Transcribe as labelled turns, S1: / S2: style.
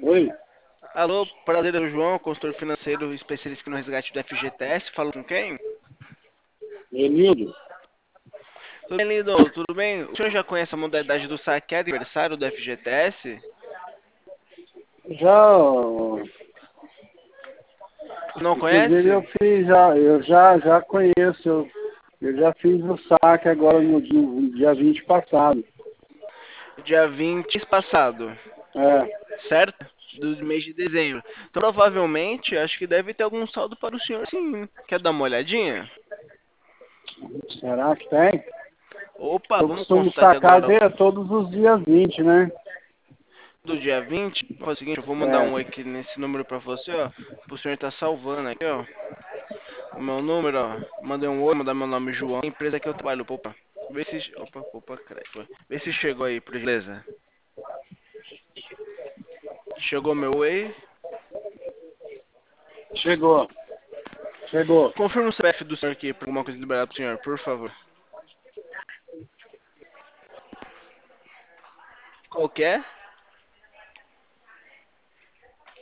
S1: Oi,
S2: Alô, prazer, é o João, consultor financeiro especialista no resgate do FGTS. Falo com quem?
S1: Emildo.
S2: Tudo bem, lindo? Tudo bem? O senhor já conhece a modalidade do saque aniversário do FGTS?
S1: Já,
S2: Não
S1: inclusive
S2: conhece?
S1: eu fiz, eu já conheço, eu já fiz o saque agora no dia 20 passado.
S2: Dia 20 passado,
S1: É,
S2: certo? Do mês de dezembro. Então, provavelmente, acho que deve ter algum saldo para o senhor, sim. Quer dar uma olhadinha?
S1: será que tem?
S2: Opa,
S1: Eu
S2: vamos
S1: costumo
S2: consultar aqui
S1: sacar
S2: agora
S1: dele todos os dias 20, né?
S2: do dia 20. Faz o seguinte, eu vou mandar um oi
S1: É,
S2: aqui nesse número para você, ó. O senhor tá salvando aqui, ó. O meu número, ó. Mandei um oi, mandar meu nome João, empresa que eu trabalho, opa. Vê se. Opa, credo. Vê se chegou aí, por gentileza. Chegou meu oi.
S1: chegou, chegou.
S2: Confirma o CPF do senhor aqui, pra alguma coisa liberada pro senhor, por favor. Qual que é?